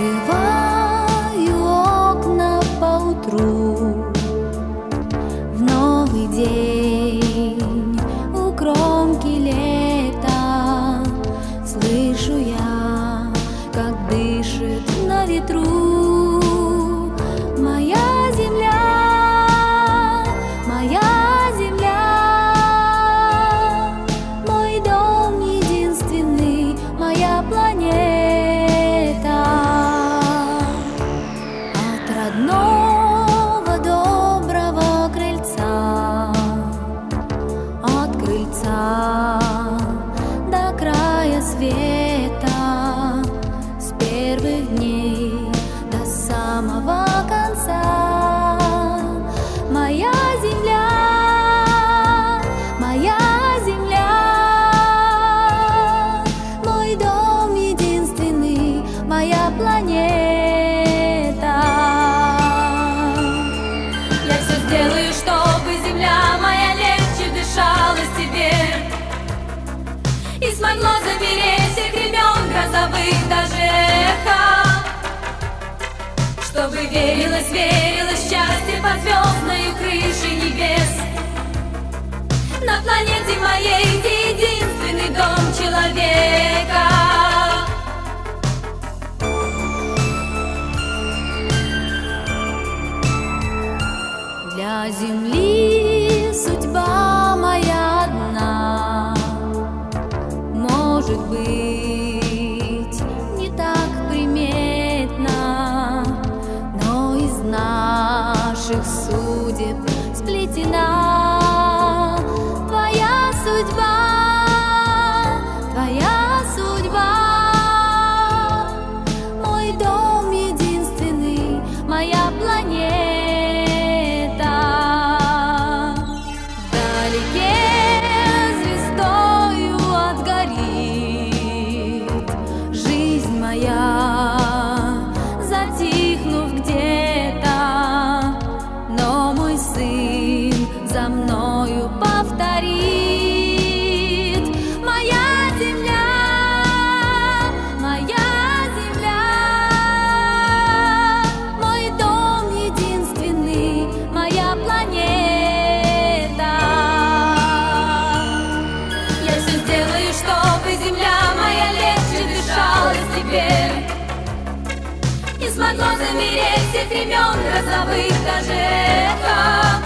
Открываю окна поутру, в новый день у кромки лета. Слышу я, как дышит на ветру моя земля, моя земля. Мой дом единственный, моя планета. От родного доброго крыльца, от крыльца до края света, с первых дней до самого конца. Моя земля, моя земля. Мой дом единственный, моя планета. Я все сделаю, чтобы земля моя легче дышалась тебе и смогло замереть всех времен грозовых даже эхо, чтобы верилось, верилось в счастье под звездною крышей небес. На планете моей, где единственный дом человека. Для земли судьба моя одна, может быть, не так приметна, но из наших судеб сплетена твоя судьба, твоя судьба. Мой дом единственный, моя планета. Вдалеке звездою отгорит жизнь моя, затихнув где-то, но мой сын за мною повторит. Моя земля, моя земля. Мой дом единственный, моя планета. Я все сделаю, чтобы земля моя легче дышалась теперь и смогло замереть всех времен грозовых даже эхо,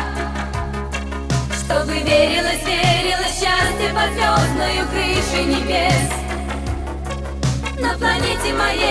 чтобы верилось, верилось в счастье под звездною крышей небес. На планете моей